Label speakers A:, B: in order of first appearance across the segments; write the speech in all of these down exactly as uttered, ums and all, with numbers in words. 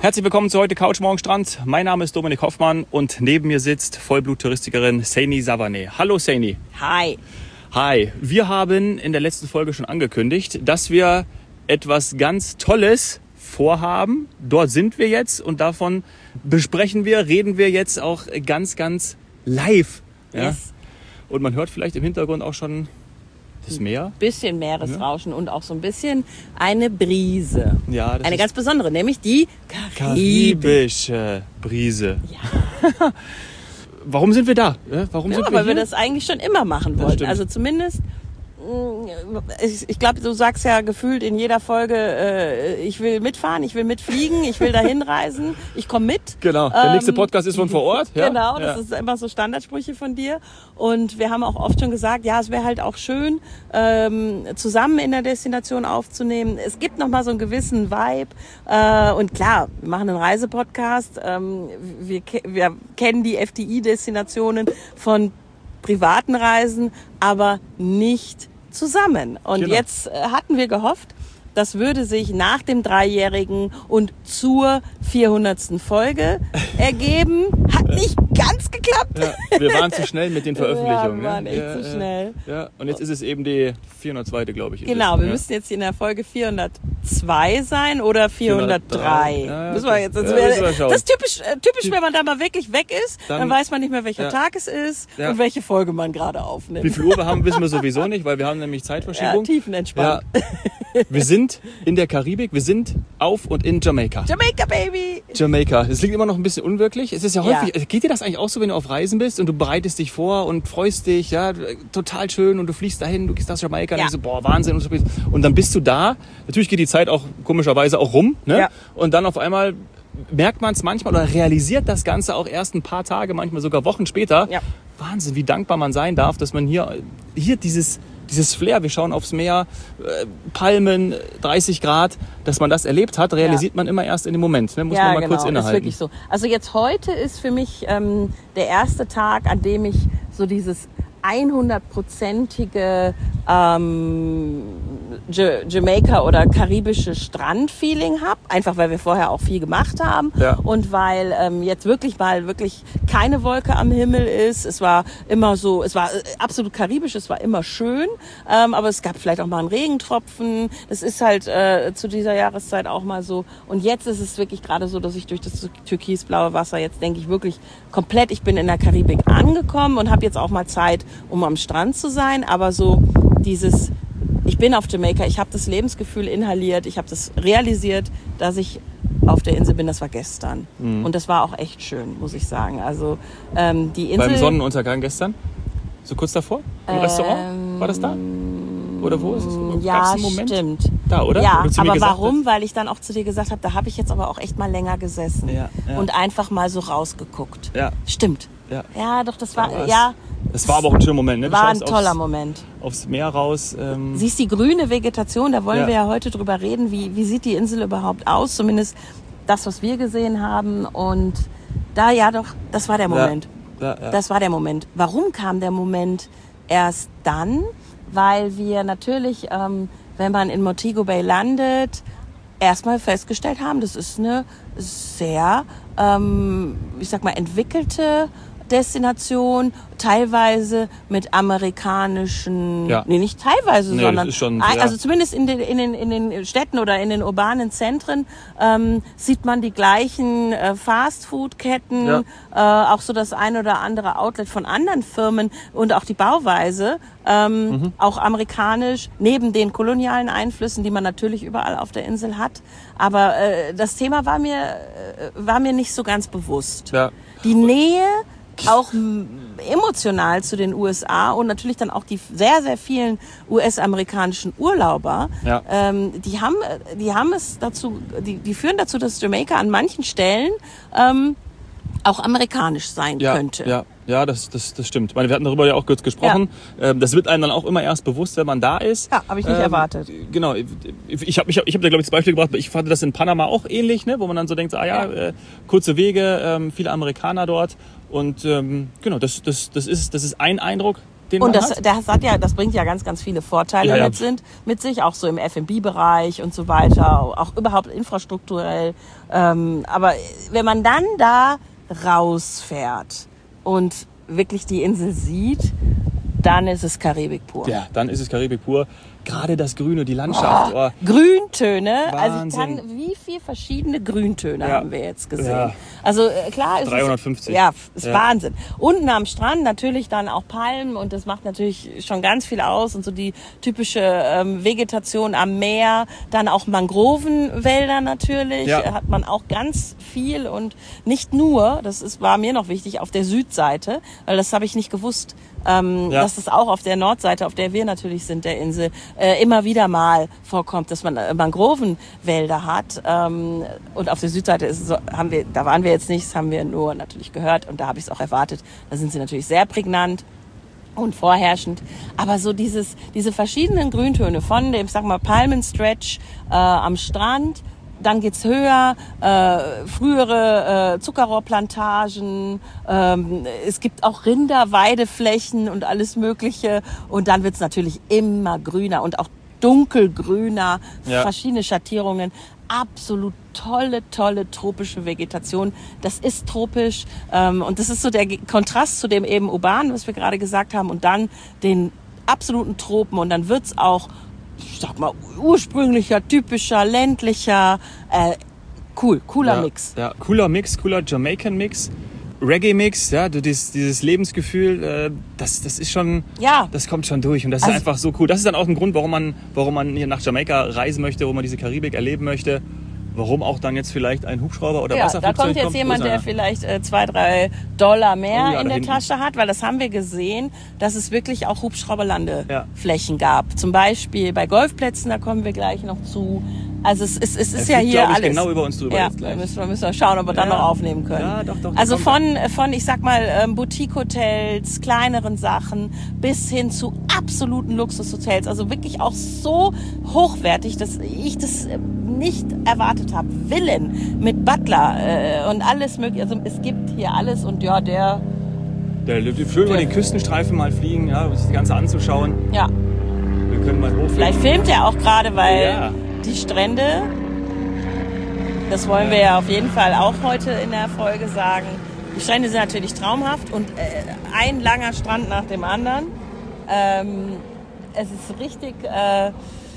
A: Herzlich willkommen zu heute Couch Morgen Strand. Mein Name ist Dominik Hoffmann und neben mir sitzt Vollblut-Touristikerin Saini Savaneh. Hallo Saini.
B: Hi.
A: Hi. Wir haben in der letzten Folge schon angekündigt, dass wir etwas ganz Tolles vorhaben. Dort sind wir jetzt und davon besprechen wir, reden wir jetzt auch ganz, ganz live. Ja?
B: Yes.
A: Und man hört vielleicht im Hintergrund auch schon das Meer.
B: Ein bisschen Meeresrauschen ja. Und auch so ein bisschen eine Brise.
A: Ja, das
B: eine
A: ist
B: ganz besondere, nämlich die Karibik.
A: Karibische Brise.
B: Ja.
A: Warum sind wir da? Warum
B: ja,
A: sind wir
B: weil
A: hier?
B: wir das eigentlich schon immer machen wollten. Also zumindest, ich, ich glaube, du sagst ja gefühlt in jeder Folge, äh, ich will mitfahren, ich will mitfliegen, ich will dahin reisen, ich komme mit.
A: Genau, der nächste Podcast ist von vor Ort. Ja?
B: Genau, das
A: ja.
B: ist immer so Standardsprüche von dir. Und wir haben auch oft schon gesagt, ja, es wäre halt auch schön, ähm, zusammen in der Destination aufzunehmen. Es gibt nochmal so einen gewissen Vibe. Äh, und klar, wir machen einen Reisepodcast. Ähm, wir, wir kennen die F D I-Destinationen von privaten Reisen, aber nicht zusammen. Und
A: genau.
B: Jetzt hatten wir gehofft, das würde sich nach dem Dreijährigen und zur vierhundertsten Folge ergeben. Hat nicht ganz geklappt.
A: Ja, wir waren zu schnell mit den Veröffentlichungen.
B: Ja, wir waren
A: ne?
B: echt
A: ja,
B: zu schnell.
A: Ja, und jetzt ist es eben die vierhundertzweite, glaube ich.
B: Genau, wir
A: ja.
B: müssten jetzt in der Folge vierhundertzwei sein oder vierhundertdrei.
A: Ja,
B: müssen wir jetzt, das,
A: ja,
B: wär,
A: wir
B: das ist typisch, äh, typisch, wenn man da mal wirklich weg ist, dann, dann weiß man nicht mehr, welcher
A: ja.
B: Tag es ist
A: ja.
B: und welche Folge man gerade aufnimmt.
A: Wie viel Uhr wir haben, wissen wir sowieso nicht, weil wir haben nämlich Zeitverschiebung.
B: Ja, tiefenentspannt.
A: Ja. Wir sind in der Karibik, wir sind auf und in Jamaika.
B: Jamaika, Baby!
A: Jamaika. Es klingt immer noch ein bisschen unwirklich. Es ist ja häufig,
B: Ja.
A: geht dir das eigentlich auch so, wenn du auf Reisen bist und du bereitest dich vor und freust dich, ja, total schön und du fliegst dahin, du gehst nach Jamaika
B: Ja.
A: und denkst so, boah, Wahnsinn. Und dann bist du da. Natürlich geht die Zeit auch komischerweise auch rum, ne?
B: Ja.
A: Und dann auf einmal merkt man es manchmal oder realisiert das Ganze auch erst ein paar Tage, manchmal sogar Wochen später.
B: Ja.
A: Wahnsinn, wie dankbar man sein darf, dass man hier, hier dieses, dieses Flair, wir schauen aufs Meer, äh, Palmen, dreißig Grad, dass man das erlebt hat, realisiert ja. man immer erst in dem Moment. Ne? Muss
B: ja,
A: man mal
B: genau,
A: kurz innehalten.
B: Ist wirklich so. Also jetzt heute ist für mich ähm, der erste Tag, an dem ich so dieses hundertprozentige ähm, Jamaika oder karibische Strandfeeling habe, einfach weil wir vorher auch viel gemacht haben
A: ja.
B: und weil ähm, jetzt wirklich mal wirklich keine Wolke am Himmel ist. Es war immer so, es war absolut karibisch, es war immer schön, ähm, aber es gab vielleicht auch mal einen Regentropfen. Das ist halt äh, zu dieser Jahreszeit auch mal so. Und jetzt ist es wirklich gerade so, dass ich durch das türkisblaue Wasser jetzt denke ich wirklich komplett, ich bin in der Karibik angekommen und habe jetzt auch mal Zeit, um am Strand zu sein, aber so dieses, ich bin auf Jamaika, ich habe das Lebensgefühl inhaliert, ich habe das realisiert, dass ich auf der Insel bin, das war gestern. Mhm. Und das war auch echt schön, muss ich sagen. Also ähm, die Insel...
A: Beim Sonnenuntergang gestern? So kurz davor? Im ähm, Restaurant? War das da? Oder wo ist es?
B: Ja,
A: einen Moment?
B: Stimmt.
A: Da, oder?
B: Ja,
A: oder
B: aber warum? Hast? Weil ich dann auch zu dir gesagt habe, da habe ich jetzt aber auch echt mal länger gesessen
A: ja, ja.
B: und einfach mal so rausgeguckt.
A: Ja.
B: Stimmt.
A: Ja.
B: ja, doch, das war,
A: da
B: ja.
A: Das war aber auch ein schöner Moment, ne? Du
B: war ein toller
A: aufs,
B: Moment.
A: Aufs Meer raus. Ähm
B: Siehst die grüne Vegetation, da wollen
A: ja.
B: wir ja heute drüber reden, wie, wie sieht die Insel überhaupt aus, zumindest das, was wir gesehen haben. Und da, ja doch, das war der Moment.
A: Ja. Ja, ja.
B: Das war der Moment. Warum kam der Moment erst dann? Weil wir natürlich, ähm, wenn man in Montego Bay landet, erstmal festgestellt haben, das ist eine sehr, ähm, ich sag mal, entwickelte Destination, teilweise mit amerikanischen,
A: ja.
B: nee, nicht teilweise,
A: nee,
B: sondern,
A: schon,
B: also
A: ja.
B: zumindest in den, in den, in den Städten oder in den urbanen Zentren ähm, sieht man die gleichen äh, Fastfood-Ketten,
A: ja.
B: äh, auch so das ein oder andere Outlet von anderen Firmen und auch die Bauweise, ähm, mhm. auch amerikanisch, neben den kolonialen Einflüssen, die man natürlich überall auf der Insel hat. Aber äh, das Thema war mir, äh, war mir nicht so ganz bewusst.
A: Ja.
B: Die Nähe auch emotional zu den U S A und natürlich dann auch die sehr, sehr vielen U S-amerikanischen Urlauber,
A: ja.
B: ähm, die haben, die haben es dazu, die, die führen dazu, dass Jamaika an manchen Stellen ähm, auch amerikanisch sein
A: ja,
B: könnte.
A: Ja, ja, das, das, das stimmt. Ich meine, wir hatten darüber ja auch kurz gesprochen. Ja. Das wird einem dann auch immer erst bewusst, wenn man da ist.
B: Ja, habe ich nicht ähm, erwartet.
A: Genau. Ich habe ich hab, ich hab da, glaube ich, das Beispiel gebracht. Ich fand das in Panama auch ähnlich, ne? Wo man dann so denkt, ah ja, ja. Äh, kurze Wege, ähm, viele Amerikaner dort. Und ähm, genau, das, das, das, ist, das ist ein Eindruck. den
B: und
A: man
B: das,
A: hat.
B: das hat ja, das bringt ja ganz, ganz viele Vorteile
A: Ja, ja.
B: mit, sind, mit sich, auch so im F und B-Bereich und so weiter, auch überhaupt infrastrukturell. Ähm, aber wenn man dann da rausfährt und wirklich die Insel sieht, dann ist es Karibik pur.
A: Ja, dann ist es Karibik pur. Gerade das Grüne, die Landschaft. Oh.
B: Grüntöne,
A: Wahnsinn.
B: also ich kann, wie viele verschiedene Grüntöne
A: Ja.
B: haben wir jetzt gesehen.
A: Ja.
B: Also äh, klar ist
A: dreihundertfünfzig.
B: es, ja, ist
A: Ja.
B: Wahnsinn. Unten am Strand natürlich dann auch Palmen und das macht natürlich schon ganz viel aus und so die typische ähm, Vegetation am Meer, dann auch Mangrovenwälder natürlich,
A: Ja.
B: äh, hat man auch ganz viel und nicht nur, das ist, war mir noch wichtig, auf der Südseite, weil das habe ich nicht gewusst, ähm,
A: Ja.
B: dass es auch auf der Nordseite, auf der wir natürlich sind, der Insel, äh, immer wieder mal vorkommt, dass man äh, Mangrovenwälder hat. Ähm, und auf der Südseite ist es so, haben wir, da waren wir jetzt nicht, das haben wir nur natürlich gehört und da habe ich es auch erwartet. Da sind sie natürlich sehr prägnant und vorherrschend. Aber so dieses, diese verschiedenen Grüntöne von dem, sag mal, Palmenstretch äh, am Strand, dann geht's höher, äh, frühere äh, Zuckerrohrplantagen, ähm, es gibt auch Rinderweideflächen und alles Mögliche und dann wird's natürlich immer grüner und auch dunkelgrüner,
A: Ja.
B: verschiedene Schattierungen, absolut tolle, tolle tropische Vegetation. Das ist tropisch ähm, und das ist so der Kontrast zu dem eben urbanen, was wir gerade gesagt haben und dann den absoluten Tropen und dann wird's auch, ich sag mal, ursprünglicher, typischer, ländlicher, äh, cool, cooler
A: ja,
B: Mix.
A: Ja, cooler Mix, cooler Jamaican-Mix, Reggae-Mix, ja, du, dieses, dieses Lebensgefühl, äh, das, das ist schon,
B: Ja.
A: das kommt schon durch und das ist
B: Also-
A: einfach so cool. Das ist dann auch ein Grund, warum man, warum man hier nach Jamaika reisen möchte, warum man diese Karibik erleben möchte. Warum auch dann jetzt vielleicht ein Hubschrauber oder
B: Ja, da
A: Wasserflugzeug
B: kommt jetzt
A: kommt,
B: jemand,
A: wo
B: der
A: ist einer?
B: vielleicht äh, zwei, drei Dollar mehr
A: Oh ja,
B: in
A: da
B: der
A: hinten.
B: Tasche hat, weil das haben wir gesehen, dass es wirklich auch
A: Ja.
B: Hubschrauberlandeflächen gab. Zum Beispiel bei Golfplätzen, da kommen wir gleich noch zu. Also es, es, es ist
A: Er
B: ja
A: fliegt,
B: hier
A: glaub ich,
B: alles.
A: genau über uns drüber
B: ja,
A: jetzt gleich.
B: Da müssen wir, müssen wir schauen, ob wir dann
A: Ja.
B: noch aufnehmen können.
A: Ja, doch, doch,
B: also
A: kommt
B: von, von, ich sag mal, ähm, Boutique-Hotels, kleineren Sachen bis hin zu absoluten Luxushotels. Also wirklich auch so hochwertig, dass ich das äh, nicht erwartet habe. Villen mit Butler äh, und alles mögliche. Also es gibt hier alles und ja, der,
A: Der, schön über den Küstenstreifen mal fliegen, ja, um sich das Ganze anzuschauen.
B: ja,
A: Wir können mal hochfliegen.
B: vielleicht filmt er auch gerade, weil
A: Ja.
B: die Strände, das wollen wir ja auf jeden Fall auch heute in der Folge sagen. Die Strände sind natürlich traumhaft und äh, ein langer Strand nach dem anderen. Ähm, es ist richtig, äh,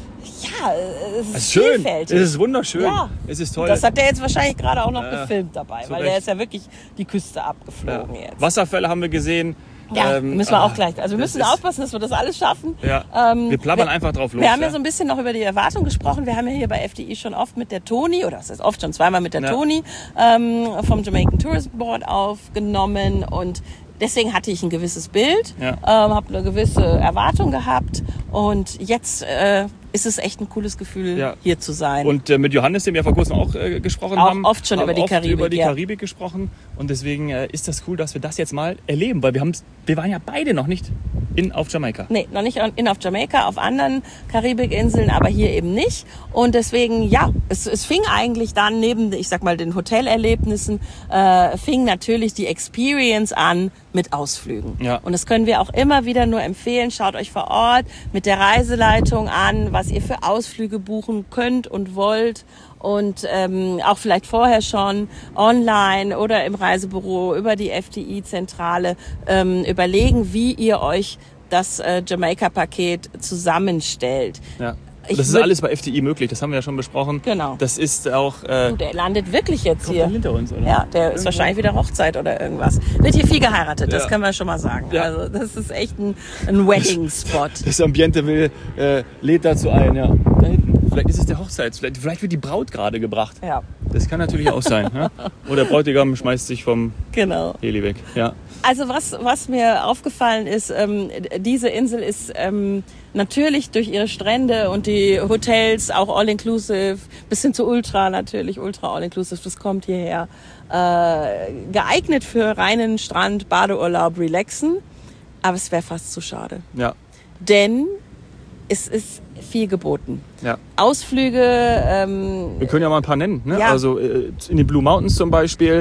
B: ja, es ist,
A: Es ist schön,
B: vielfältig.
A: es ist wunderschön,
B: Ja.
A: es ist toll.
B: Das hat der jetzt wahrscheinlich gerade auch noch
A: Ja,
B: gefilmt dabei,
A: zu
B: weil
A: Recht.
B: der ist ja wirklich die Küste
A: ja.
B: abgeflogen jetzt.
A: Wasserfälle haben wir gesehen.
B: Ja,
A: Ähm,
B: müssen wir auch
A: ah,
B: gleich. Also wir
A: das
B: müssen
A: ist-
B: aufpassen, dass wir das alles schaffen.
A: Ja,
B: Ähm,
A: wir plappern
B: wir-
A: einfach drauf los.
B: Wir haben ja
A: ja.
B: so ein bisschen noch über die Erwartung gesprochen. Wir haben ja hier bei F D I schon oft mit der Toni, oder das ist oft schon zweimal mit der
A: Ja.
B: Toni ähm, vom Jamaican Tourism Board aufgenommen und deswegen hatte ich ein gewisses Bild,
A: Ja.
B: ähm, habe eine gewisse Erwartung gehabt und jetzt äh, ist es echt ein cooles Gefühl,
A: Ja.
B: hier zu sein.
A: Und äh, mit Johannes, den wir vor kurzem auch äh, gesprochen
B: Auch
A: haben,
B: oft schon
A: haben
B: über die
A: oft
B: Karibik,
A: über die
B: ja.
A: Karibik gesprochen. Und deswegen äh, ist das cool, dass wir das jetzt mal erleben, weil wir haben, wir waren ja beide noch nicht in auf Jamaika.
B: Nee, noch nicht in auf Jamaika, auf anderen Karibikinseln, aber hier eben nicht. Und deswegen, ja, es, es fing eigentlich dann neben, ich sag mal, den Hotelerlebnissen, äh, fing natürlich die Experience an mit Ausflügen.
A: Ja.
B: Und das können wir auch immer wieder nur empfehlen. Schaut euch vor Ort mit der Reiseleitung an, was ihr für Ausflüge buchen könnt und wollt. Und ähm, auch vielleicht vorher schon online oder im Reisebüro über die F D I-Zentrale ähm, überlegen, wie ihr euch das äh, Jamaika-Paket zusammenstellt.
A: Ja.
B: Ich
A: Das ist
B: würd-
A: alles bei F D I möglich, das haben wir ja schon besprochen.
B: Genau.
A: Das ist auch... Äh,
B: Du, der landet wirklich jetzt
A: kommt
B: hier.
A: dann hinter uns, oder?
B: Ja, der ist
A: Irgendwo.
B: wahrscheinlich wieder Hochzeit oder irgendwas. Wird hier viel geheiratet, das
A: Ja.
B: können wir schon mal sagen.
A: Ja.
B: Also das ist echt ein, ein Wedding-Spot.
A: Das Ambiente will, äh, lädt dazu ein, ja. Da hinten. Vielleicht ist es der Hochzeits... Vielleicht, vielleicht wird die Braut gerade gebracht.
B: Ja,
A: Das kann natürlich auch sein. Ja? Oder der Bräutigam schmeißt sich vom
B: genau.
A: Heli weg. Ja.
B: Also was, was mir aufgefallen ist, ähm, diese Insel ist ähm, natürlich durch ihre Strände und die Hotels auch all-inclusive, bis hin zu Ultra natürlich, Ultra all-inclusive, das kommt hierher, äh, geeignet für reinen Strand, Badeurlaub, Relaxen. Aber es wäre fast zu schade.
A: Ja.
B: Denn es ist viel geboten.
A: Ja.
B: Ausflüge, ähm,
A: Wir können ja mal ein paar nennen. Ne?
B: Ja.
A: Also äh, in die Blue Mountains zum Beispiel.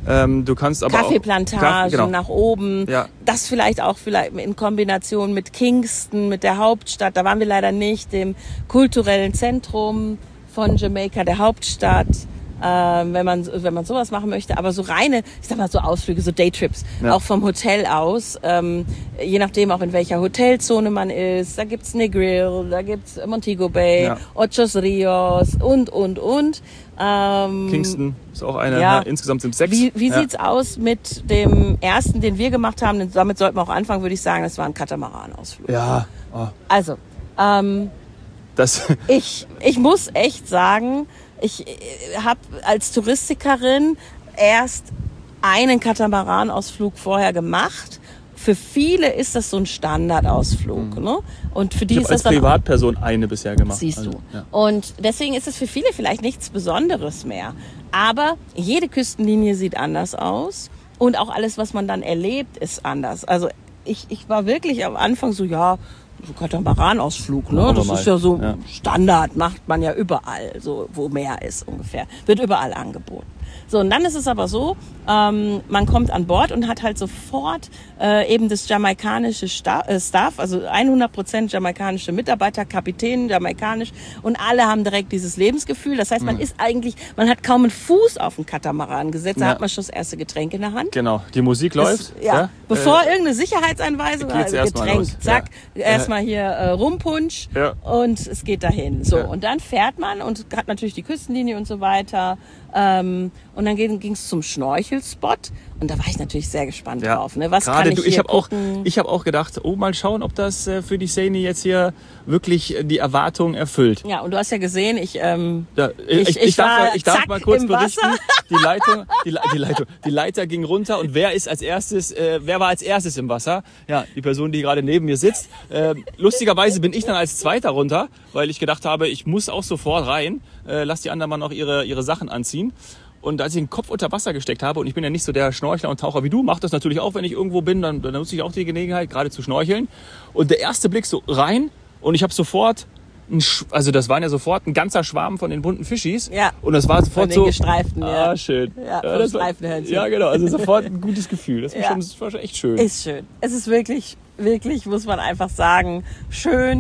A: Ähm, du kannst aber
B: Kaffeeplantagen
A: auch, Kaffee, genau.
B: nach oben.
A: Ja.
B: Das vielleicht auch vielleicht in Kombination mit Kingston, mit der Hauptstadt. Da waren wir leider nicht, dem kulturellen Zentrum von Jamaika, der Hauptstadt. Ähm, wenn man wenn man sowas machen möchte, aber so reine, ich sag mal so Ausflüge, so Daytrips, ja. auch vom Hotel aus, ähm, je nachdem auch in welcher Hotelzone man ist, da gibt's Negril, da gibt's Montego Bay, ja. Ochos Rios und und und. Ähm,
A: Kingston ist auch eine,
B: ja.
A: ja, insgesamt sind sechs.
B: Wie, wie
A: ja.
B: sieht's aus mit dem ersten, den wir gemacht haben? Damit sollten wir auch anfangen, würde ich sagen, das war ein Katamaran-Ausflug.
A: Ja. Oh.
B: Also, ähm,
A: das
B: ich ich muss echt sagen, ich habe als Touristikerin erst einen Katamaranausflug vorher gemacht. Für viele ist das so ein Standardausflug, mhm. ne? Und für die
A: ich
B: ist
A: habe als
B: das dann
A: Privatperson eine bisher gemacht.
B: Siehst
A: also,
B: du.
A: Ja.
B: Und deswegen ist es für viele vielleicht nichts Besonderes mehr. Aber jede Küstenlinie sieht anders aus und auch alles, was man dann erlebt, ist anders. Also ich ich war wirklich am Anfang so, ja, so Katamaranausflug, ne? Das ist ja so ja. Standard, macht man ja überall, so wo Meer ist ungefähr. Wird überall angeboten. So, und dann ist es aber so, ähm, man kommt an Bord und hat halt sofort äh, eben das jamaikanische Sta- äh, Staff, also hundert Prozent jamaikanische Mitarbeiter, Kapitän, jamaikanisch, und alle haben direkt dieses Lebensgefühl. Das heißt, man mhm. ist eigentlich, man hat kaum einen Fuß auf den Katamaran gesetzt, da ja. hat man schon das erste Getränk in der Hand.
A: Genau, die Musik läuft.
B: Das, ja. ja, bevor äh, irgendeine Sicherheitseinweisung, also Getränk, zack,
A: ja.
B: erstmal hier äh, Rumpunsch
A: ja.
B: und es geht dahin. So,
A: ja.
B: und dann fährt man und hat natürlich die Küstenlinie und so weiter. Ähm, und dann ging es zum Schnorchelspot und da war ich natürlich sehr gespannt
A: ja.
B: drauf. Ne? Was
A: Gerade
B: kann ich
A: du,
B: hier
A: ich habe auch,
B: gucken?
A: ich habe auch gedacht, oh, mal schauen, ob das äh, für die Saini jetzt hier wirklich die Erwartungen erfüllt.
B: Ja, und du hast ja gesehen, ich ähm,
A: ja,
B: ich,
A: ich,
B: ich,
A: ich darf, ich darf
B: zack
A: mal kurz
B: im
A: berichten.
B: Wasser.
A: Die Leitung, die, die Leitung, die Leiter ging runter und wer ist als erstes, äh, wer war als erstes im Wasser? Ja, die Person, die gerade neben mir sitzt. Äh, lustigerweise bin ich dann als Zweiter runter, weil ich gedacht habe, ich muss auch sofort rein. Äh, lass die anderen mal noch ihre ihre Sachen anziehen. Und als ich den Kopf unter Wasser gesteckt habe, und ich bin ja nicht so der Schnorchler und Taucher wie du, mache das natürlich auch, wenn ich irgendwo bin, dann, dann nutze ich auch die Gelegenheit, gerade zu schnorcheln. Und der erste Blick so rein und ich habe sofort, ein, also das waren ja sofort ein ganzer Schwarm von den bunten Fischis.
B: Ja.
A: Und das war sofort
B: von den
A: so,
B: gestreiften, ja.
A: Ah, schön.
B: Ja,
A: ja, das war, ja, genau, also sofort ein gutes Gefühl. Das war,
B: ja.
A: schon, das war schon echt schön.
B: Ist schön. Es ist wirklich, wirklich, muss man einfach sagen, schön.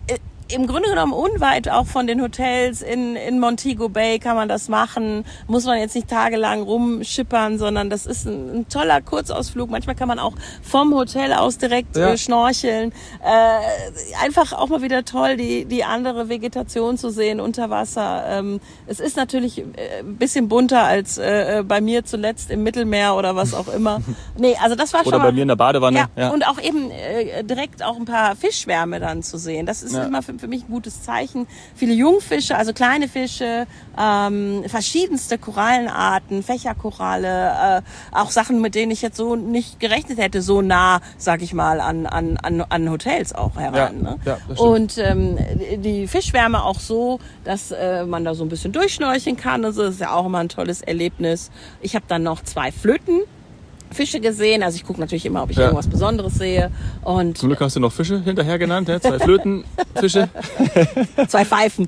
B: Im Grunde genommen unweit auch von den Hotels in, in Montego Bay kann man das machen. Muss man jetzt nicht tagelang rumschippern, sondern das ist ein, ein toller Kurzausflug. Manchmal kann man auch vom Hotel aus direkt ja. äh, schnorcheln. Äh, einfach auch mal wieder toll, die, die andere Vegetation zu sehen unter Wasser. Ähm, es ist natürlich äh, ein bisschen bunter als äh, bei mir zuletzt im Mittelmeer oder was auch immer. Nee, also das war schon
A: Oder
B: mal,
A: bei mir in der Badewanne.
B: Ja,
A: ja.
B: Und auch eben äh, direkt auch ein paar Fischschwärme dann zu sehen. Das ist ja. immer für für mich ein gutes Zeichen. Viele Jungfische, also kleine Fische, ähm, verschiedenste Korallenarten, Fächerkoralle, äh, auch Sachen, mit denen ich jetzt so nicht gerechnet hätte, so nah, sag ich mal, an an an, an Hotels auch heran.
A: Ja,
B: ne?
A: ja, das stimmt.
B: Und ähm, die Fischschwärme auch so, dass äh, man da so ein bisschen durchschnorcheln kann. Also das ist ja auch immer ein tolles Erlebnis. Ich habe dann noch zwei Flöten. Fische gesehen, also ich gucke natürlich immer, ob ich ja. irgendwas Besonderes sehe. Und
A: zum Glück hast du noch Fische hinterher genannt, ja? Zwei Flöten, Fische.
B: Zwei Pfeifen.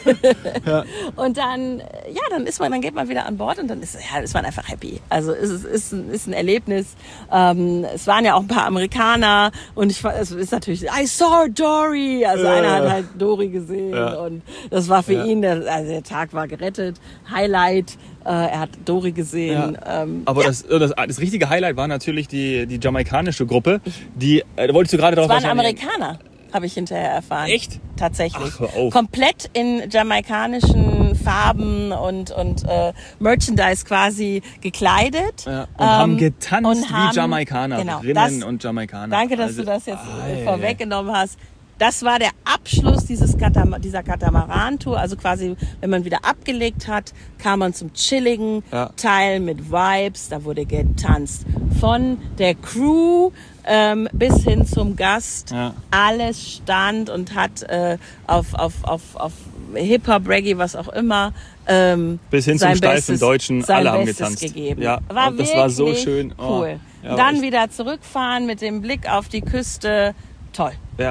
A: ja.
B: Und dann, ja, dann ist man, dann geht man wieder an Bord und dann ist, ja, ist man einfach happy. Also es ist, ist, ein, ist ein Erlebnis. Ähm, es waren ja auch ein paar Amerikaner und ich, es ist natürlich, I saw Dory. Also ja. einer hat halt Dory gesehen ja. und das war für ja. ihn, der, also der Tag war gerettet. Highlight. Er hat Dory gesehen.
A: Ja.
B: Ähm,
A: Aber
B: ja.
A: das, das, das richtige Highlight war natürlich die, die jamaikanische Gruppe. Die, äh, da wolltest du gerade drauf
B: Das waren Amerikaner, habe ich hinterher erfahren.
A: Echt?
B: Tatsächlich.
A: Ach, hör auf.
B: Komplett in jamaikanischen Farben und, und äh, Merchandise quasi gekleidet.
A: Ja. Und
B: ähm,
A: haben getanzt
B: und haben,
A: wie Jamaikanerinnen
B: genau, das,
A: und Jamaikaner.
B: Danke, dass
A: also,
B: du das jetzt
A: ah,
B: vorweggenommen hast. Das war der Abschluss dieses Katam- dieser Katamaran-Tour. Also quasi, wenn man wieder abgelegt hat, kam man zum chilligen
A: ja.
B: Teil mit Vibes. Da wurde getanzt. Von der Crew ähm, bis hin zum Gast.
A: Ja.
B: Alles stand und hat äh, auf, auf, auf, auf Hip-Hop, Reggae, was auch immer, ähm,
A: bis hin zum steifen Deutschen, alle haben
B: Bestes
A: getanzt.
B: Gegeben.
A: Ja,
B: war
A: das war so schön.
B: Cool.
A: Oh, ja,
B: Dann
A: echt.
B: wieder zurückfahren mit dem Blick auf die Küste. Toll.
A: Ja.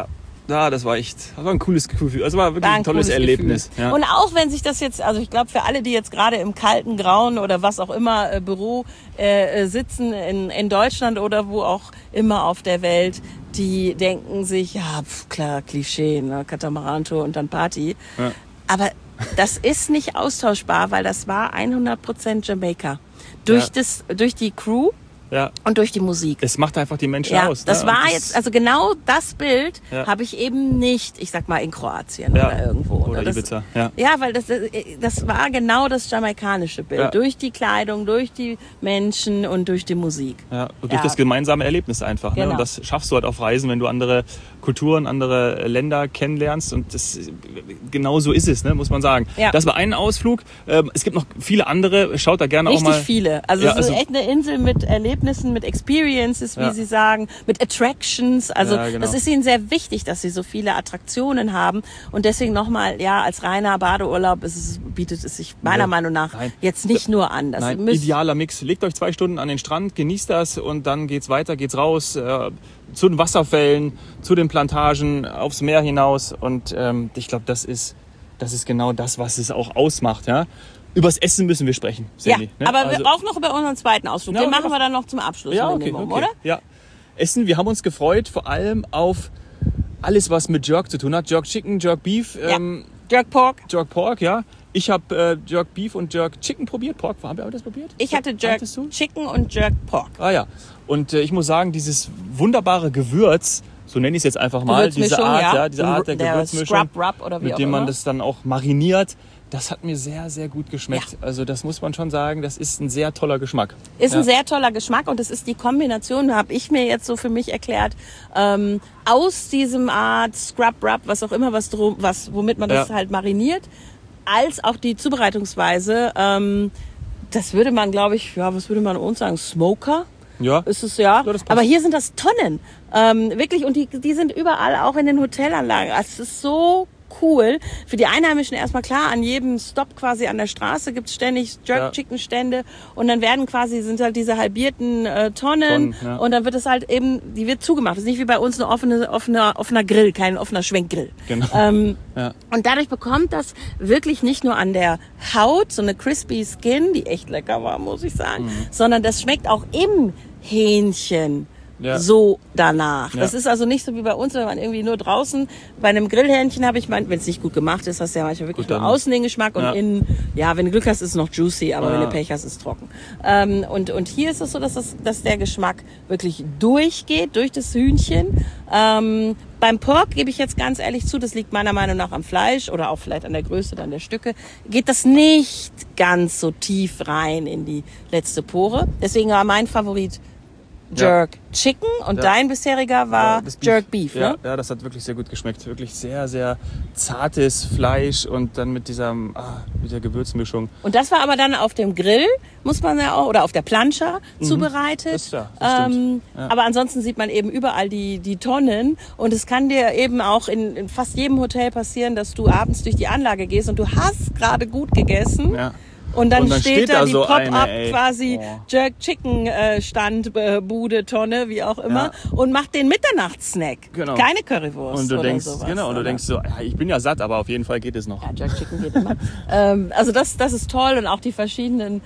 A: Ja, das war echt, das war ein cooles Gefühl. Das war wirklich
B: War ein
A: ein tolles
B: cooles
A: Erlebnis.
B: Gefühl.
A: Ja.
B: Und auch wenn sich das jetzt, also ich glaube für alle, die jetzt gerade im kalten, grauen oder was auch immer äh, Büro äh, sitzen in, in Deutschland oder wo auch immer auf der Welt, die denken sich, ja pf, klar, Klischee, ne? Katamarantour und dann Party.
A: Ja.
B: Aber das ist nicht austauschbar, weil das war hundert Prozent Jamaika. Durch,
A: Ja.
B: das, durch die Crew
A: Ja.
B: und durch die Musik.
A: Es macht einfach die Menschen
B: Ja,
A: aus.
B: das
A: ne?
B: war
A: Und
B: jetzt, also genau das Bild
A: Ja.
B: habe ich eben nicht, ich sag mal in Kroatien
A: Ja.
B: oder irgendwo.
A: Oder
B: das,
A: Ibiza, ja.
B: Ja, weil das, das war genau das jamaikanische Bild.
A: Ja.
B: Durch die Kleidung, durch die Menschen und durch die Musik.
A: Ja, und durch
B: Ja.
A: das gemeinsame Erlebnis einfach. Ne?
B: Genau.
A: Und das schaffst du halt auf Reisen, wenn du andere Kulturen, andere Länder kennenlernst. Und das, genau so ist es, ne? muss man sagen.
B: Ja.
A: Das war ein Ausflug. Ähm, Es gibt noch viele andere. Schaut da gerne
B: Richtig
A: auch mal.
B: viele. Also
A: Ja,
B: es ist
A: also-
B: echt eine Insel mit Erlebnissen, mit Experiences, wie
A: Ja.
B: sie sagen, mit Attractions. Also
A: Ja, genau.
B: das ist ihnen sehr wichtig, dass sie so viele Attraktionen haben. Und deswegen nochmal, ja, als reiner Badeurlaub ist es, bietet es sich meiner
A: Ja.
B: Meinung nach
A: Nein.
B: jetzt nicht nur an. Das
A: Nein,
B: müsst-
A: idealer Mix. Legt euch zwei Stunden an den Strand, genießt das und dann geht's weiter, geht's raus äh, zu den Wasserfällen, zu den Plantagen, aufs Meer hinaus. Und ähm, ich glaube, das ist, das ist genau das, was es auch ausmacht. Ja? Übers Essen müssen wir sprechen,
B: Ja,
A: Sandy. ne?
B: aber
A: Also-
B: wir auch noch über unseren zweiten Ausflug.
A: Ja,
B: Den
A: aber
B: machen
A: noch-
B: wir dann noch zum Abschluss.
A: Ja, okay,
B: Minimum,
A: okay.
B: oder?
A: Ja. Essen, wir haben uns gefreut, vor allem auf alles, was mit Jerk zu tun hat. Jerk Chicken, Jerk Beef,
B: Ja.
A: ähm,
B: Jerk Pork.
A: Jerk Pork, ja. Ich habe äh, Jerk Beef und Jerk Chicken probiert. Pork, haben wir das probiert?
B: Ich hatte Jerk
A: Hattest du?
B: Chicken und Jerk Pork.
A: Ah ja. Und äh, ich muss sagen, dieses wunderbare Gewürz, so nenne ich es jetzt einfach mal, diese
B: Gewürzmischung,
A: Art,
B: ja.
A: ja, diese Art der,
B: Der
A: Gewürzmischung,
B: Scrub Rub oder wie
A: mit
B: auch
A: dem man
B: immer.
A: das dann auch mariniert, das hat mir sehr, sehr gut geschmeckt. Also das muss man schon sagen, das ist ein sehr toller Geschmack.
B: Ist
A: ja.
B: ein sehr toller Geschmack und es ist die Kombination, habe ich mir jetzt so für mich erklärt, ähm, aus diesem Art Scrub Rub, was auch immer, was, drum, was womit man das
A: Ja.
B: halt mariniert, als auch die Zubereitungsweise. Ähm, das würde man, glaube ich, ja, was würde man uns sagen, Smoker?
A: Ja.
B: Ist es ja.
A: Ja, das passt.
B: Aber hier sind das Tonnen. Ähm, wirklich, und die, die sind überall auch in den Hotelanlagen. Also es ist so cool. Für die Einheimischen erstmal klar, an jedem Stop quasi an der Straße gibt's ständig Jerk-Chicken-Stände und dann werden quasi, sind halt diese halbierten äh, Tonnen,
A: Tonnen, ja.
B: und dann wird es halt eben, die wird zugemacht. Das ist nicht wie bei uns ein offener, offener, offener Grill, kein offener Schwenkgrill.
A: Genau.
B: Ähm,
A: Ja.
B: Und dadurch bekommt das wirklich nicht nur an der Haut so eine crispy Skin, die echt lecker war, muss ich sagen,
A: Mhm.
B: sondern das schmeckt auch im Hähnchen
A: Ja.
B: so danach.
A: Ja.
B: Das ist also nicht so wie bei uns, wenn man irgendwie nur draußen, bei einem Grillhähnchen habe ich, mein, wenn es nicht gut gemacht ist, hast du ja manchmal wirklich
A: Gut,
B: nur
A: dann-
B: außen den Geschmack und
A: Ja.
B: innen, ja, wenn du Glück hast, ist es noch juicy, aber
A: Ja.
B: wenn du Pech hast, ist es trocken. Ähm, und, und hier ist es so, dass, das, dass der Geschmack wirklich durchgeht, durch das Hühnchen. Ähm, beim Pork gebe ich jetzt ganz ehrlich zu, das liegt meiner Meinung nach am Fleisch oder auch vielleicht an der Größe dann der Stücke, geht das nicht ganz so tief rein in die letzte Pore. Deswegen war mein Favorit Jerk Chicken und
A: Ja.
B: dein bisheriger war
A: Ja, das
B: Jerk Beef,
A: ja,
B: ne?
A: ja, das hat wirklich sehr gut geschmeckt. Wirklich sehr, sehr zartes Fleisch und dann mit dieser, ah, mit der Gewürzmischung.
B: Und das war aber dann auf dem Grill, muss man ja auch, oder auf der Plancha zubereitet.
A: Das- ja, das stimmt.
B: ähm,
A: Ja.
B: Aber ansonsten sieht man eben überall die, die Tonnen. Und es kann dir eben auch in, in fast jedem Hotel passieren, dass du abends durch die Anlage gehst und du hast gerade gut gegessen.
A: Ja.
B: Und dann,
A: Und dann
B: steht,
A: steht
B: da
A: da
B: die
A: so
B: Pop-up
A: eine, ey.
B: quasi
A: Oh.
B: Jerk Chicken äh, Stand, äh, Bude, Tonne, wie auch immer.
A: Ja.
B: Und macht den Mitternachtssnack.
A: Genau.
B: Keine Currywurst
A: Und du
B: oder
A: denkst,
B: sowas.
A: genau, und du
B: oder?
A: denkst so, ja, ich bin ja satt, aber auf jeden Fall geht es noch.
B: Ja, Jerk Chicken geht immer. ähm, also das, das ist toll und auch die verschiedenen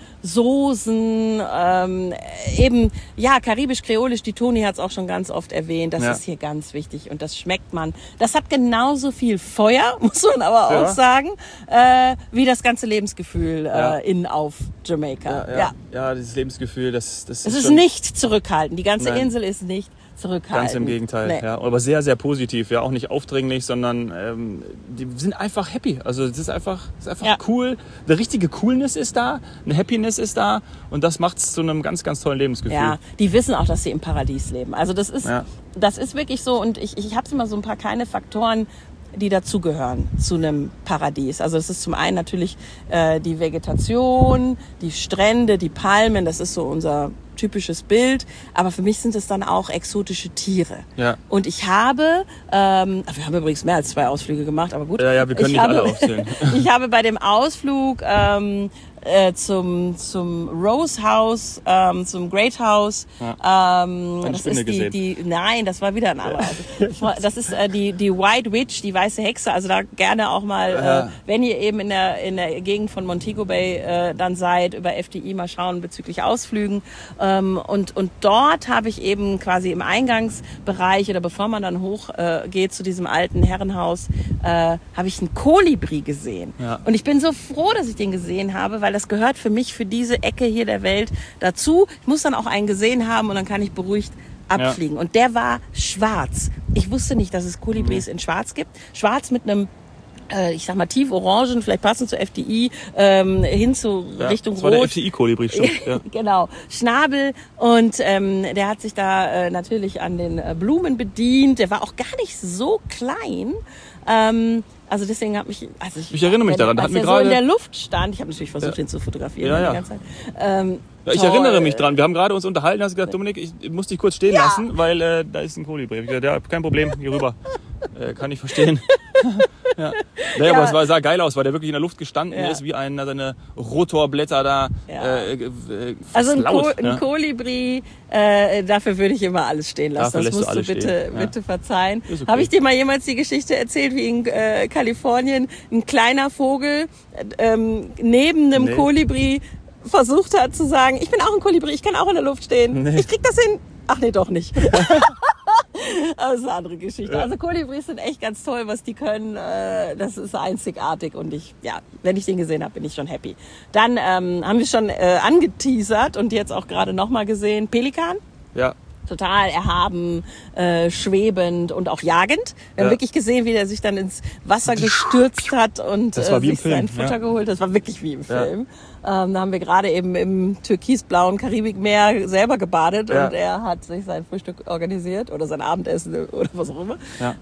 B: Soßen, ähm, eben, ja, karibisch-kreolisch, die Toni hat es auch schon ganz oft erwähnt, das
A: Ja.
B: ist hier ganz wichtig und das schmeckt man. Das hat genauso viel Feuer, muss man aber
A: Ja.
B: auch sagen, äh, wie das ganze Lebensgefühl äh,
A: Ja.
B: in auf Jamaika.
A: Ja, ja, ja, dieses Lebensgefühl, das, das
B: Es
A: ist
B: ist
A: schon
B: nicht zurückhaltend, die ganze
A: Nein.
B: Insel ist nicht zurückhaltend.
A: ganz im Gegenteil.
B: Nee.
A: Ja, aber sehr, sehr positiv. Ja, auch nicht aufdringlich, sondern ähm, die sind einfach happy. Also es ist einfach, es ist einfach
B: Ja.
A: cool. Eine richtige Coolness ist da, eine Happiness ist da und das macht es zu einem ganz, ganz tollen Lebensgefühl.
B: Ja, die wissen auch, dass sie im Paradies leben. Also das ist,
A: Ja.
B: das ist wirklich so. Und ich, ich habe immer so ein paar kleine Faktoren, die dazugehören zu einem Paradies. Also das ist zum einen natürlich äh, die Vegetation, die Strände, die Palmen. Das ist so unser typisches Bild. Aber für mich sind es dann auch exotische Tiere.
A: Ja.
B: Und ich habe, ähm, wir haben übrigens mehr als zwei Ausflüge gemacht, aber gut.
A: Ja, ja, wir können
B: ich
A: nicht
B: habe,
A: alle aufzählen.
B: Ich habe bei dem Ausflug ähm, äh, zum zum Rose House, ähm, zum Great House.
A: Ja.
B: Ähm, das
A: Spinne
B: ist die,
A: gesehen.
B: die, nein, das war wieder ein anderer. Das ist äh, die die White Witch, die weiße Hexe. Also da gerne auch mal,
A: Ja.
B: äh, wenn ihr eben in der in der Gegend von Montego Bay äh, dann seid, über F D I mal schauen bezüglich Ausflügen. Ähm, und und dort habe ich eben quasi im Eingangsbereich oder bevor man dann hoch äh, geht zu diesem alten Herrenhaus, äh, habe ich einen Kolibri gesehen.
A: Ja.
B: Und ich bin so froh, dass ich den gesehen habe, weil das gehört für mich, für diese Ecke hier der Welt dazu. Ich muss dann auch einen gesehen haben und dann kann ich beruhigt abfliegen. Ja. Und der war schwarz. Ich wusste nicht, dass es Kolibris mhm. in schwarz gibt. Schwarz mit einem äh, ich sag mal tief orangen, vielleicht passend zur F D I, ähm, hin zu
A: ja,
B: Richtung
A: das
B: Rot.
A: war der F D I-Kolibri, stimmt. Ja.
B: Genau, Schnabel und ähm, der hat sich da äh, natürlich an den äh, Blumen bedient. Der war auch gar nicht so klein. Ähm, also deswegen hat mich, also ich,
A: ich erinnere mich daran, da
B: als
A: hat mir
B: er so
A: gerade
B: in der Luft stand. Ich habe natürlich versucht,
A: ja.
B: ihn zu fotografieren
A: ja, ja.
B: die ganze Zeit. Ähm,
A: Ja, ich
B: toll.
A: erinnere mich dran. Wir haben gerade uns unterhalten, hast gesagt, Dominik, ich muss dich kurz stehen
B: Ja.
A: lassen, weil äh, da ist ein Kolibri. Ich gesagt, ja, kein Problem, hier rüber. Äh, kann ich verstehen. ja. Naja,
B: Ja.
A: aber es war, sah geil aus, weil der wirklich in der Luft gestanden
B: Ja.
A: ist, wie ein, seine Rotorblätter da.
B: Ja.
A: Äh, äh, fast
B: Also ein,
A: laut,
B: Ko ein
A: ja.
B: Kolibri, äh, dafür würde ich immer alles stehen lassen.
A: Dafür
B: Das
A: lässt du
B: musst du
A: alles
B: bitte,
A: stehen, ja.
B: bitte verzeihen.
A: Ist okay.
B: Habe ich dir mal jemals die Geschichte erzählt, wie in äh, Kalifornien ein kleiner Vogel ähm, neben einem
A: Nee.
B: Kolibri versucht hat zu sagen, ich bin auch ein Kolibri, ich kann auch in der Luft stehen.
A: Nee.
B: Ich krieg das hin. Ach nee, doch nicht. Aber das ist eine andere Geschichte.
A: Ja.
B: Also Kolibris sind echt ganz toll, was die können. Äh, das ist einzigartig und ich, ja, wenn ich den gesehen habe, bin ich schon happy. Dann ähm, haben wir schon äh, angeteasert und jetzt auch gerade nochmal gesehen, Pelikan.
A: Ja.
B: Total erhaben, äh, schwebend und auch jagend. Wir
A: Ja.
B: haben wirklich gesehen, wie der sich dann ins Wasser gestürzt hat und
A: Das war wie
B: äh,
A: im
B: sich
A: Film,
B: sein Futter
A: ja.
B: geholt. Das war wirklich wie im
A: Ja.
B: Film. Ähm, da haben wir gerade eben im türkisblauen Karibikmeer selber gebadet
A: Ja.
B: und er hat sich sein Frühstück organisiert oder sein Abendessen oder was auch immer.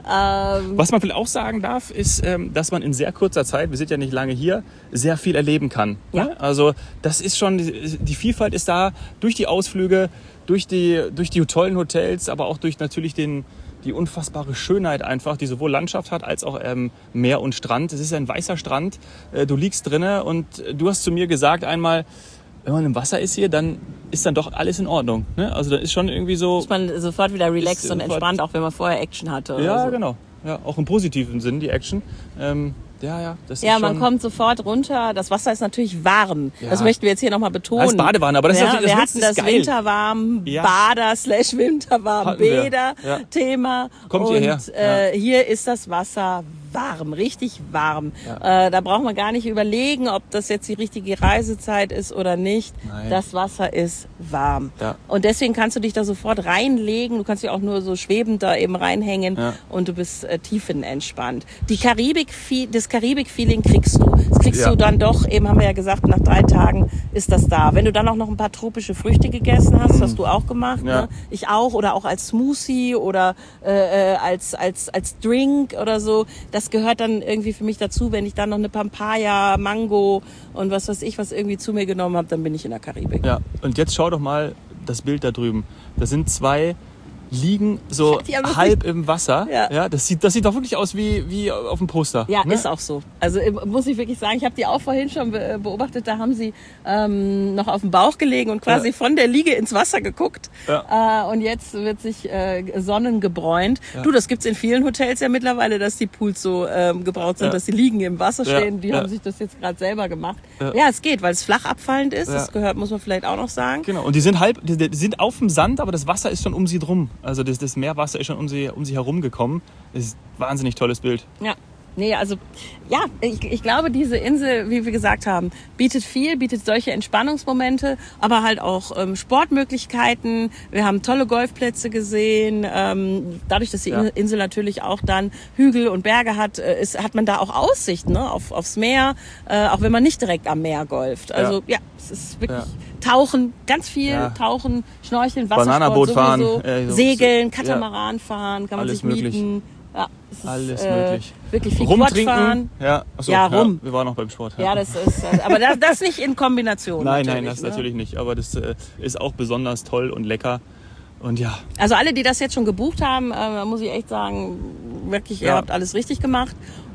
A: Ja.
B: Ähm,
A: Was man vielleicht auch sagen darf, ist, ähm, dass man in sehr kurzer Zeit, wir sind ja nicht lange hier, sehr viel erleben kann.
B: Ja.
A: Ne? Also das ist schon, die Vielfalt ist da durch die Ausflüge, durch die, durch die tollen Hotels, aber auch durch natürlich den, die unfassbare Schönheit einfach, die sowohl Landschaft hat als auch ähm, Meer und Strand. Es ist ein weißer Strand, äh, du liegst drinne und du hast zu mir gesagt einmal, wenn man im Wasser ist hier, dann ist dann doch alles in Ordnung. Ne? Also dann ist schon irgendwie so...
B: ist man sofort wieder relaxed
A: Ist
B: und
A: sofort-
B: entspannt, auch wenn man vorher Action hatte. Oder
A: Ja,
B: so.
A: genau. Ja, auch im positiven Sinn, die Action. Ähm, ja, ja, das
B: Ja,
A: ist
B: man
A: schon...
B: kommt sofort runter. Das Wasser ist natürlich warm.
A: Ja.
B: Das möchten wir jetzt hier nochmal betonen.
A: Als Badewanne, aber das ist
B: ja,
A: natürlich- das
B: wir
A: Witz
B: hatten
A: ist
B: das
A: geil.
B: Bader
A: Ja.
B: Bader slash Winterwarm
A: Hatten wir.
B: Bäder
A: Ja.
B: Thema.
A: Kommt
B: und
A: hierher.
B: äh, hier ist das Wasser warm, richtig warm.
A: Ja.
B: Äh, da braucht man gar nicht überlegen, ob das jetzt die richtige Reisezeit ist oder nicht.
A: Nein.
B: Das Wasser ist warm.
A: Ja.
B: Und deswegen kannst du dich da sofort reinlegen. Du kannst dich auch nur so schwebend da eben reinhängen
A: Ja.
B: und du bist äh, tiefenentspannt. Die Karibik, das Karibik-Feeling kriegst du. Das kriegst
A: Ja.
B: du dann doch, eben haben wir ja gesagt, nach drei Tagen ist das da. Wenn du dann auch noch ein paar tropische Früchte gegessen hast, hast du auch gemacht,
A: Ja.
B: ne? Ich auch, oder auch als Smoothie oder äh, äh, als, als, als Drink oder so. Das gehört dann irgendwie für mich dazu. Wenn ich dann noch eine Papaya, Mango und was weiß ich, was irgendwie zu mir genommen habe, dann bin ich in der Karibik.
A: Ja, und jetzt schau doch mal das Bild da drüben. Das sind zwei liegen so
B: Die haben das
A: halb im Wasser.
B: Ja.
A: Ja, das sieht, das sieht doch wirklich aus wie, wie auf dem Poster.
B: Ja,
A: ne?
B: ist auch so. Also äh, muss ich wirklich sagen, ich habe die auch vorhin schon be beobachtet, da haben sie ähm, noch auf dem Bauch gelegen und quasi
A: Ja.
B: von der Liege ins Wasser geguckt.
A: Ja.
B: Äh, und jetzt wird sich äh, sonnengebräunt.
A: Ja.
B: Du, das gibt's in vielen Hotels ja mittlerweile, dass die Pools so ähm, gebraut sind,
A: Ja.
B: dass die Liegen im Wasser
A: Ja.
B: stehen. Die
A: Ja.
B: haben sich das jetzt gerade selber gemacht.
A: Ja.
B: Ja. es geht, weil es flach abfallend ist.
A: Ja.
B: Das gehört, muss man vielleicht auch noch sagen.
A: Genau. Und die sind halb, die, die sind auf dem Sand, aber das Wasser ist schon um sie drum. Also das, das Meerwasser ist schon um sie, um sie herum gekommen. Das ist ein wahnsinnig tolles Bild.
B: Ja. Nee, also ja, ich, ich glaube, diese Insel, wie wir gesagt haben, bietet viel, bietet solche Entspannungsmomente, aber halt auch ähm, Sportmöglichkeiten. Wir haben tolle Golfplätze gesehen. Ähm, dadurch, dass die
A: Ja.
B: Insel natürlich auch dann Hügel und Berge hat, äh, ist, hat man da auch Aussicht, ne, auf, aufs Meer, äh, auch wenn man nicht direkt am Meer golft. Also ja, es ist wirklich
A: Ja.
B: Tauchen, ganz viel
A: Ja.
B: Tauchen, Schnorcheln, Wassersport
A: Bananaboot fahren,
B: sowieso,
A: äh, so-
B: Segeln,
A: so- ja.
B: Katamaran fahren, kann man
A: Alles
B: sich mieten.
A: möglich.
B: Ja, es ist,
A: Alles
B: äh,
A: möglich.
B: Wirklich viel Quad fahren.
A: Ja, achso,
B: Ja, rum.
A: wir waren noch beim Sport.
B: Ja, das ist, äh, aber das, das nicht in Kombination.
A: Nein,
B: natürlich,
A: nein, das
B: ne?
A: natürlich nicht. Aber das äh, ist auch besonders toll und lecker. Und ja,
B: Also alle, die das jetzt schon gebucht haben, äh, muss ich echt sagen, wirklich, ihr
A: Ja.
B: habt alles richtig gemacht.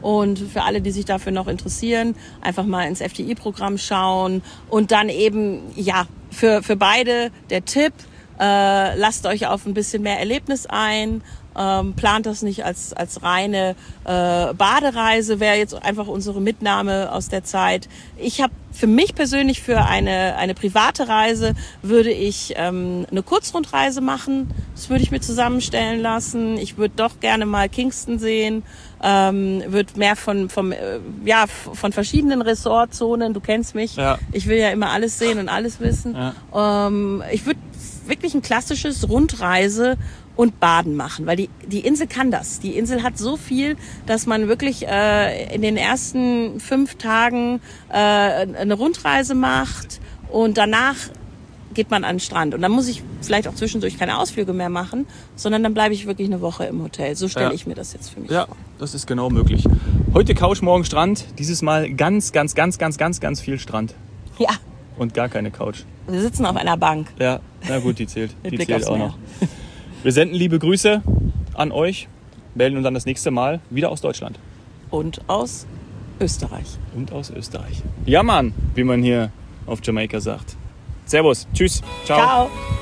B: Und für alle, die sich dafür noch interessieren, einfach mal ins F T I-Programm schauen. Und dann eben, ja, für, für beide der Tipp, äh, lasst euch auf ein bisschen mehr Erlebnis ein. Ähm, plant das nicht als, als reine äh, Badereise, wäre jetzt einfach unsere Mitnahme aus der Zeit. Ich habe für mich persönlich für eine, eine private Reise würde ich ähm, eine Kurzrundreise machen. Das würde ich mir zusammenstellen lassen. Ich würde doch gerne mal Kingston sehen. Ähm, würde mehr von, vom, äh, ja, von verschiedenen Ressortzonen, du kennst mich.
A: Ja.
B: Ich will ja immer alles sehen und alles wissen. Ja. Ähm, ich würde wirklich ein klassisches Rundreise und Baden machen, weil die, die Insel kann das. Die Insel hat so viel, dass man wirklich äh, in den ersten fünf Tagen äh, eine Rundreise macht und danach geht man an den Strand. Und dann muss ich vielleicht auch zwischendurch keine Ausflüge mehr machen, sondern dann bleibe ich wirklich eine Woche im Hotel. So stelle
A: ja.
B: ich mir das jetzt für mich
A: ja,
B: vor. Ja,
A: das ist genau möglich. Heute Couch, morgen Strand. Dieses Mal ganz, ganz, ganz, ganz, ganz, ganz viel Strand.
B: Ja.
A: Und gar keine Couch.
B: Wir sitzen auf einer Bank.
A: Ja, na gut, die zählt.
B: Mit
A: die
B: Blick
A: zählt
B: aufs
A: auch
B: Meer.
A: noch. Wir senden liebe Grüße an euch, melden uns dann das nächste Mal wieder aus Deutschland.
B: Und aus Österreich.
A: Und aus Österreich. Ja, Mann, wie man hier auf Jamaika sagt. Servus, tschüss, ciao.
B: Ciao.